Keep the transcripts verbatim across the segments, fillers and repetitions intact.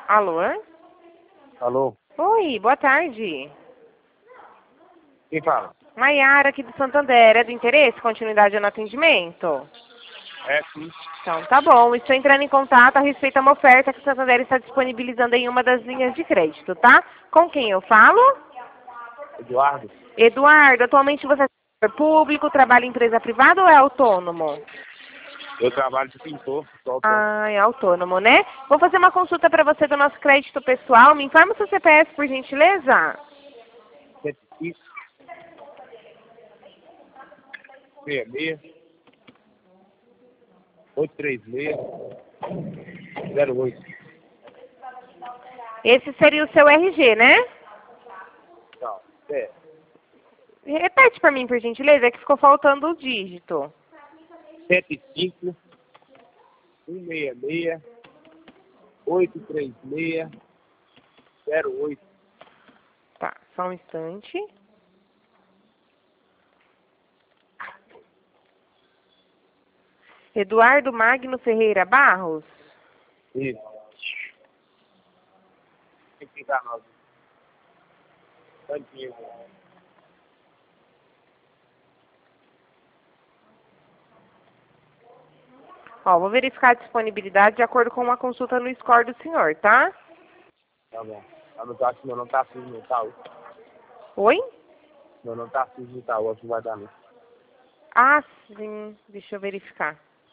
Alô? Alô? Oi, boa tarde. Quem fala? Maiara, aqui do Santander. É do interesse? Continuidade no atendimento? É, sim. Então, tá bom. Estou entrando em contato a respeito a uma oferta que o Santander está disponibilizando em uma das linhas de crédito, tá? Com quem eu falo? Eduardo? Eduardo, atualmente você é servidor público, trabalha em empresa privada ou é autônomo? Eu trabalho de pintor, sou autônomo. Ah, é autônomo, né? Vou fazer uma consulta para você do nosso crédito pessoal. Me informa o seu C P F, por gentileza? sete cinco, seis seis, oito três seis, zero oito. Esse seria o seu R G, né? Não, é. Repete para mim, por gentileza, é que ficou faltando o dígito. sete cinco, um seis seis, oito três seis, zero oito. Tá, só um instante. Eduardo Magno Ferreira Barros? Isso. Tem que ficar nós. Tantinho. Ó, vou verificar a disponibilidade de acordo com uma consulta no score do senhor, tá? Tá bom. Eu não tá, meu não tá sujo no tal. Oi? Meu não tá sujo no tal, acho que vai dar não. Ah, sim. Deixa eu verificar.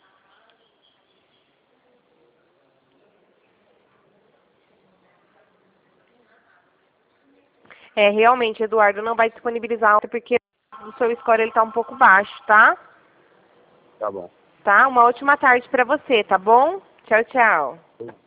É, realmente, Eduardo, não vai disponibilizar porque o seu score ele tá um pouco baixo, tá? Tá bom. Tá? Uma ótima tarde para você, tá bom? Tchau, tchau.